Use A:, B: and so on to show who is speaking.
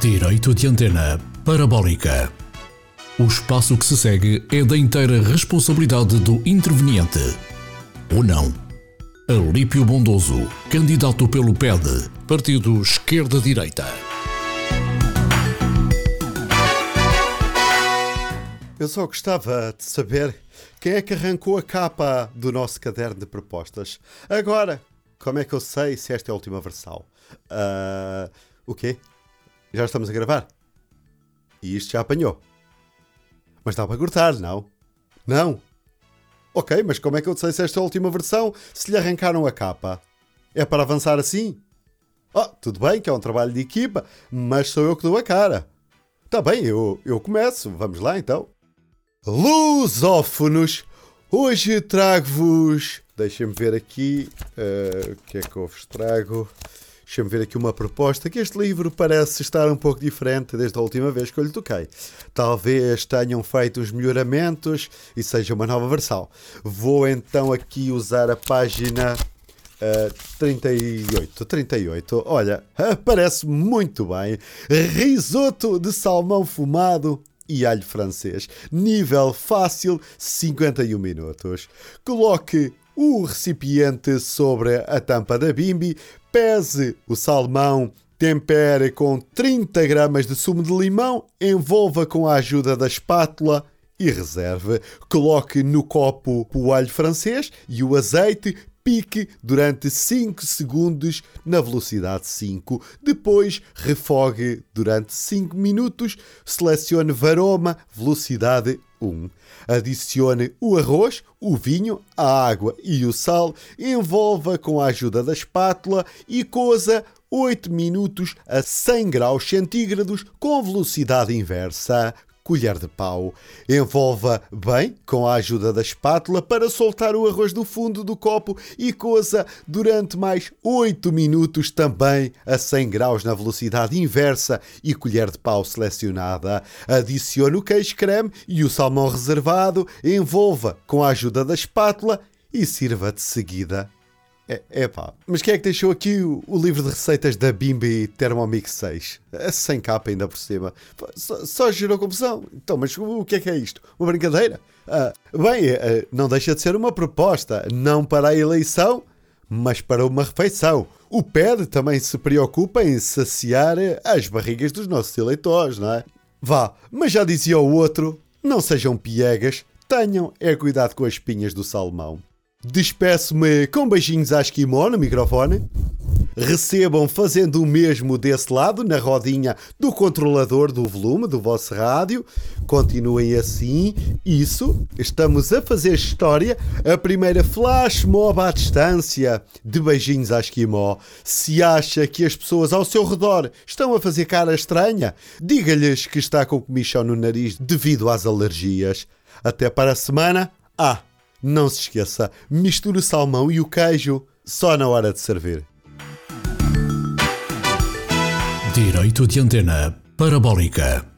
A: Direito de antena parabólica. O espaço que se segue é da inteira responsabilidade do interveniente. Ou não. Alípio Bondoso, candidato pelo PED, Partido Esquerda-Direita.
B: Eu só gostava de saber quem é que arrancou a capa do nosso caderno de propostas. Agora, como é que eu sei se esta é a última versão? O quê? Já estamos a gravar? E isto já apanhou. Mas dá para cortar, não? Não? Ok, mas como é que eu sei se esta é a última versão se lhe arrancaram a capa? É para avançar assim? Tudo bem que é um trabalho de equipa, mas sou eu que dou a cara. Tá bem, eu começo. Vamos lá então. Lusófonos, hoje trago-vos... Deixem-me ver aqui o que é que eu vos trago. Deixem-me ver aqui uma proposta, que este livro parece estar um pouco diferente desde a última vez que eu lhe toquei. Talvez tenham feito uns melhoramentos e seja uma nova versão. Vou então aqui usar a página 38. Olha, parece muito bem. Risoto de salmão fumado e alho francês. Nível fácil, 51 minutos. Coloque o recipiente sobre a tampa da bimbi, pese o salmão, tempere com 30 gramas de sumo de limão, envolva com a ajuda da espátula e reserve. Coloque no copo o alho francês e o azeite. Pique durante 5 segundos na velocidade 5. Depois, refogue durante 5 minutos. Selecione varoma, velocidade 1. Adicione o arroz, o vinho, a água e o sal. Envolva com a ajuda da espátula e coza 8 minutos a 100 graus centígrados com velocidade inversa. Colher de pau. Envolva bem com a ajuda da espátula para soltar o arroz do fundo do copo e coza durante mais 8 minutos também a 100 graus na velocidade inversa e colher de pau selecionada. Adicione o queijo creme e o salmão reservado, envolva com a ajuda da espátula e sirva de seguida. Mas quem é que deixou aqui o livro de receitas da Bimbi Thermomix 6? Sem capa ainda por cima. Só gerou confusão. Então, mas o que é isto? Uma brincadeira? Não deixa de ser uma proposta, não para a eleição, mas para uma refeição. O PED também se preocupa em saciar as barrigas dos nossos eleitores, não é? Mas já dizia o outro, não sejam piegas, tenham cuidado com as espinhas do salmão. Despeço-me com beijinhos à esquimó no microfone. Recebam fazendo o mesmo desse lado, na rodinha do controlador do volume do vosso rádio. Continuem assim. Isso, estamos a fazer história. A primeira flash mob à distância de beijinhos à esquimó. Se acha que as pessoas ao seu redor estão a fazer cara estranha, diga-lhes que está com comichão no nariz devido às alergias. Até para a semana. Não se esqueça, misture o salmão e o queijo só na hora de servir.
A: Direito de antena parabólica.